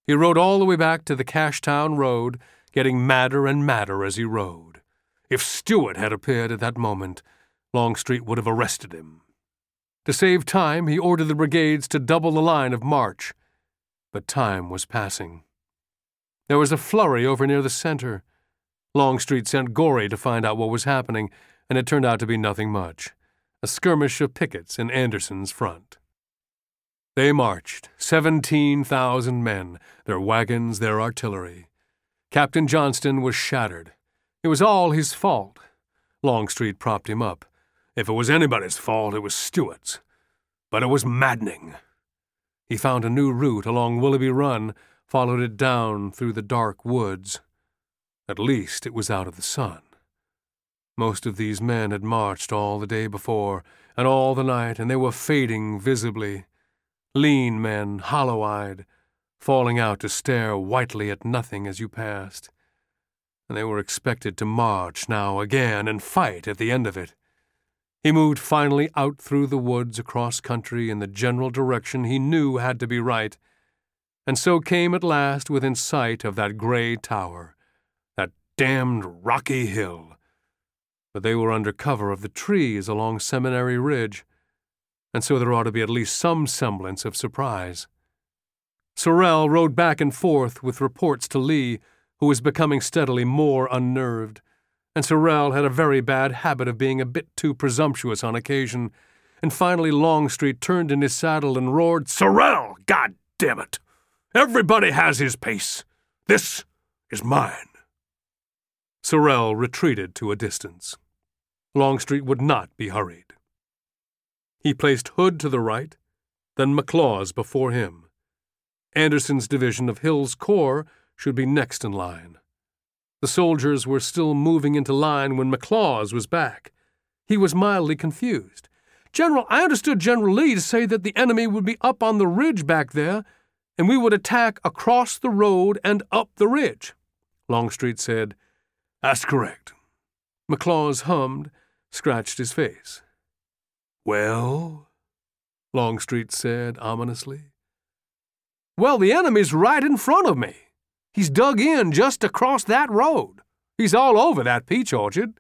He rode all the way back to the Cashtown Road, getting madder and madder as he rode. If Stuart had appeared at that moment, Longstreet would have arrested him. To save time, he ordered the brigades to double the line of march. But time was passing. There was a flurry over near the center. Longstreet sent Gorey to find out what was happening, and it turned out to be nothing much. A skirmish of pickets in Anderson's front. They marched, 17,000 men, their wagons, their artillery. Captain Johnston was shattered. It was all his fault. Longstreet propped him up. If it was anybody's fault, it was Stuart's. But it was maddening. He found a new route along Willoughby Run, followed it down through the dark woods. At least it was out of the sun. Most of these men had marched all the day before, and all the night, and they were fading visibly. Lean men, hollow-eyed, falling out to stare whitely at nothing as you passed. And they were expected to march now again and fight at the end of it. He moved finally out through the woods across country in the general direction he knew had to be right, and so came at last within sight of that gray tower, that damned rocky hill. But they were under cover of the trees along Seminary Ridge, and so there ought to be at least some semblance of surprise. Sorrell rode back and forth with reports to Lee, who was becoming steadily more unnerved, and Sorrell had a very bad habit of being a bit too presumptuous on occasion, and finally Longstreet turned in his saddle and roared, "Sorrell, God damn it! Everybody has his pace. This is mine." Sorrell retreated to a distance. Longstreet would not be hurried. He placed Hood to the right, then McLaws before him. Anderson's division of Hill's corps should be next in line. The soldiers were still moving into line when McLaws was back. He was mildly confused. "General, I understood General Lee to say that the enemy would be up on the ridge back there, and we would attack across the road and up the ridge." Longstreet said, "That's correct." McLaws hummed, scratched his face. "Well?" Longstreet said ominously. "Well, the enemy's right in front of me. He's dug in just across that road. He's all over that peach orchard."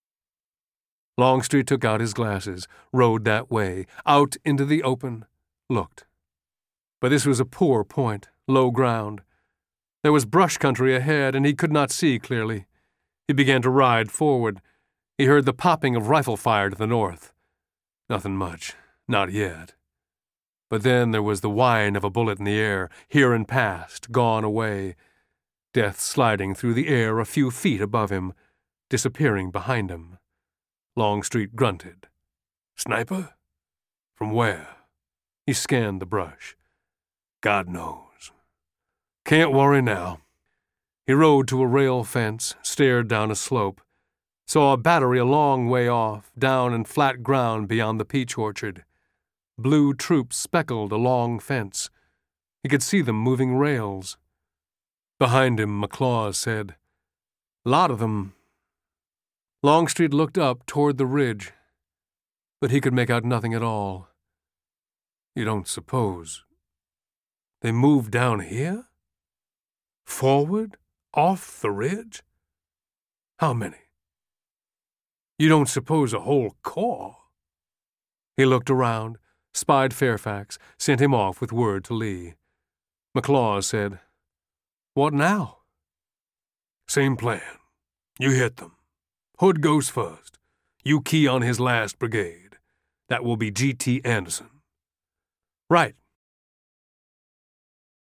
Longstreet took out his glasses, rode that way, out into the open, looked. But this was a poor point, low ground. There was brush country ahead, and he could not see clearly. He began to ride forward. He heard the popping of rifle fire to the north. Nothing much, not yet. But then there was the whine of a bullet in the air, here and past, gone away. Death sliding through the air a few feet above him, disappearing behind him. Longstreet grunted. "Sniper? From where?" He scanned the brush. "God knows. Can't worry now." He rode to a rail fence, stared down a slope, saw a battery a long way off, down in flat ground beyond the peach orchard. Blue troops speckled a long fence. He could see them moving rails. Behind him, McLaws said, "Lot of them." Longstreet looked up toward the ridge, but he could make out nothing at all. "You don't suppose they moved down here? Forward? Off the ridge? How many? You don't suppose a whole corps?" He looked around, spied Fairfax, sent him off with word to Lee. McLaws said, "What now?" "Same plan. You hit them. Hood goes first. You key on his last brigade. That will be G.T. Anderson." "Right.